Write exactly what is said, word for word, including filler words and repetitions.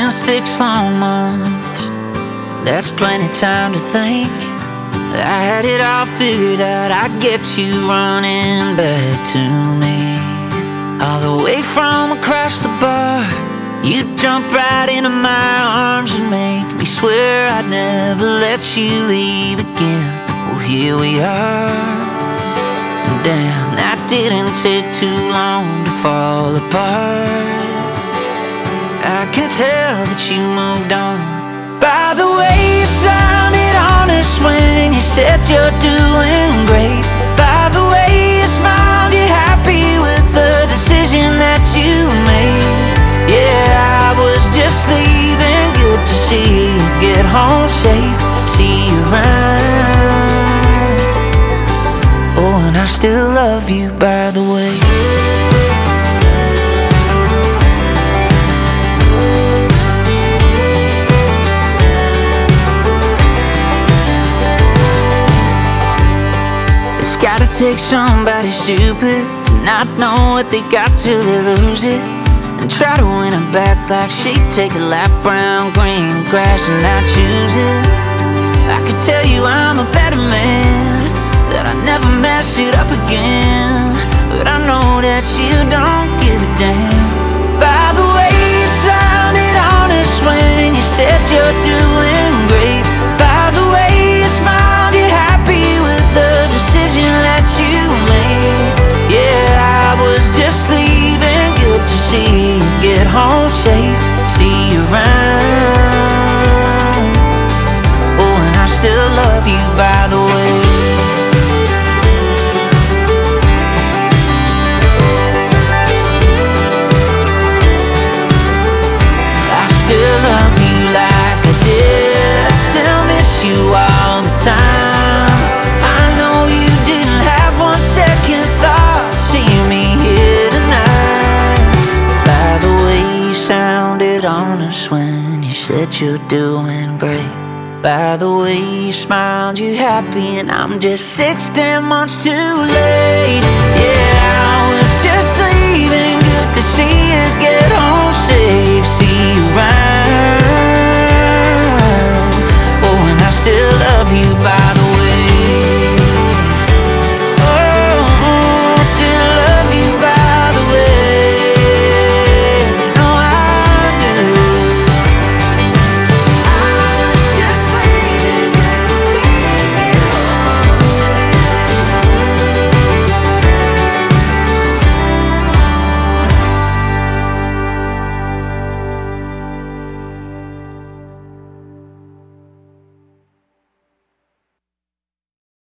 been six long months. That's plenty time to think. I had it all figured out. I'd get you running back to me. All the way from across the bar, you jump right into my arms and make me swear I'd never let you leave again. Well, here we are. And damn, that didn't take too long to fall apart. I can tell that you moved on. By the way you sounded honest when you said you're doing great. By the way you smiled, you're happy with the decision that you made. Yeah, I was just leaving, good to see you get home safe, see you around. Oh, and I still love you, by the way. Gotta take somebody stupid to not know what they got till they lose it, and try to win it back like sheep. Take a lap round green grass and I choose it. I could tell you I'm a better man, that I never mess it up again, but I know that you don't give a damn. By the way you sounded honest when you said you're doing great. By the way you smiled, you're happy with the decision that you made. Yeah, I was just leaving, good to see you get home safe, see you around. Oh, and I still love you, by the way. I still love you like I did. I still miss you all the time. I know you didn't have one second thought seeing me here tonight. By the way you sounded honest when you said you're doing great. By the way you smiled, you're happy, and I'm just six damn months too late. Yeah, I was just leaving, good to see you get home safe, see you around.